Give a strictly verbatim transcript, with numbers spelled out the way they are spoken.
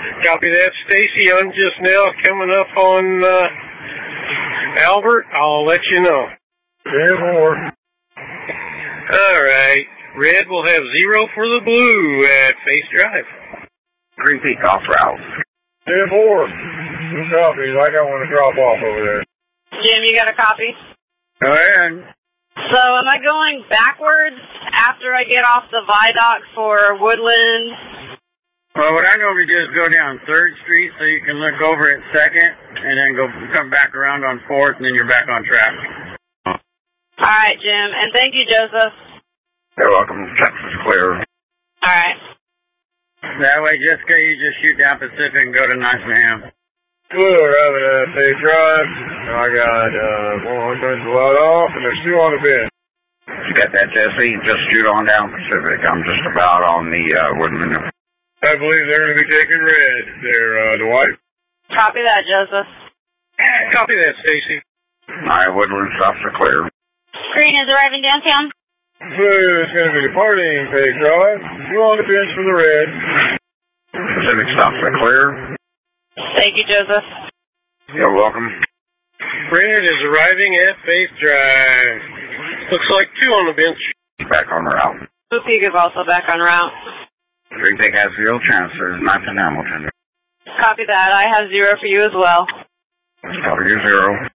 Copy that, Stacy. I'm just now coming up on uh, Albert. I'll let you know. ten four. All right. Red will have zero for the blue at Face Drive. Green Peak off route. ten four. Two copies. I got one to drop off over there. Jim, you got a copy? Go ahead. So am I going backwards after I get off the viaduct for Woodland? Well, what I normally do is go down third Street so you can look over at second and then go come back around on fourth and then you're back on track. All right, Jim. And thank you, Joseph. You're welcome. Texas clear. All right. That way, Jessica, you just shoot down Pacific and go to Nicenham. Clear, having a safe drive. I got uh, one turns the light off, and there's two on the bench. You got that, Jesse? Just shoot on down Pacific. I'm just about on the uh, Woodland. I believe they're going to be taking red there, uh, Dwight. Copy that, Joseph. Copy that, Stacy. All right, Woodland stops are clear. Green is arriving downtown. There's going to be partying, safe drive. Two on the bench for the red. Pacific stops are clear. Thank you, Joseph. You're welcome. Red is arriving at Face Drive. Looks like two on the bench. Back on route. Blue Peak is also back en route. Green Peak has zero transfers. Nice and Hamilton. Copy that. I have zero for you as well. Copy you zero.